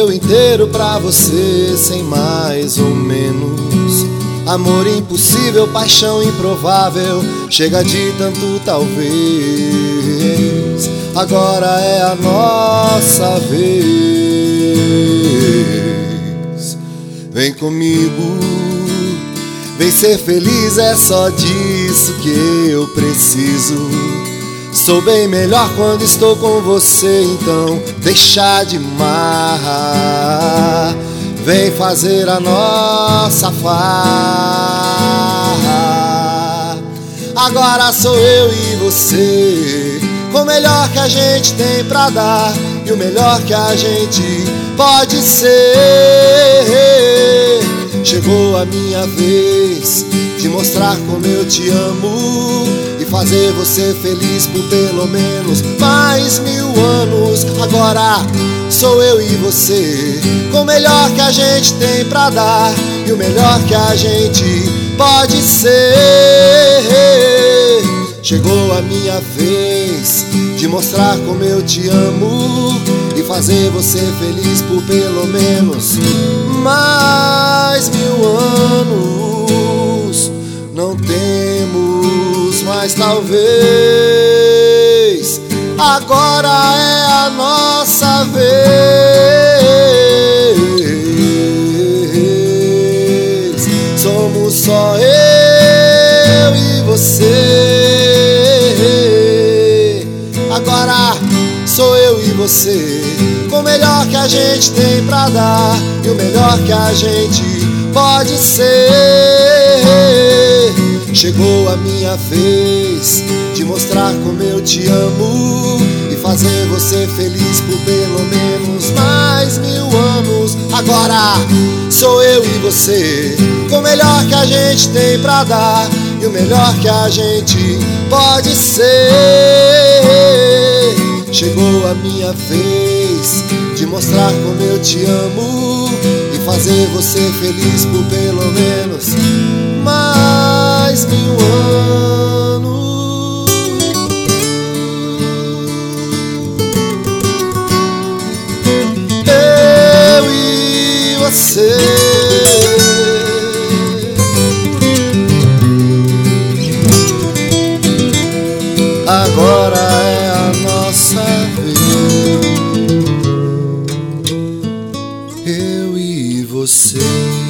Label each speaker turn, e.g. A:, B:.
A: eu inteiro pra você, sem mais ou menos. Amor impossível, paixão improvável, chega de tanto talvez. Agora é a nossa vez. Vem comigo, vem ser feliz, é só disso que eu preciso. Sou bem melhor quando estou com você, então deixa de marrar. Vem fazer a nossa farra. Agora sou eu e você, com o melhor que a gente tem pra dar e o melhor que a gente pode ser. Chegou a minha vez de mostrar como eu te amo e fazer você feliz por pelo menos mais 1000 anos. Agora sou eu e você, com o melhor que a gente tem pra dar e o melhor que a gente pode ser. Chegou a minha vez de mostrar como eu te amo e fazer você feliz por pelo menos mais 1000 anos. Não temos mais talvez, agora é a nossa vez. Somos só eu e você. Agora sou eu e você, com o melhor que a gente tem pra dar e o melhor que a gente pode ser. Chegou a minha vez de mostrar como eu te amo e fazer você feliz por pelo menos mais 1000 anos. Agora sou eu e você, com o melhor que a gente tem pra dar e o melhor que a gente pode ser. Chegou a minha vez de mostrar como eu te amo e fazer você feliz por pelo menos mais 1000 anos. Eu e você. Agora é a nossa vez. Eu e você.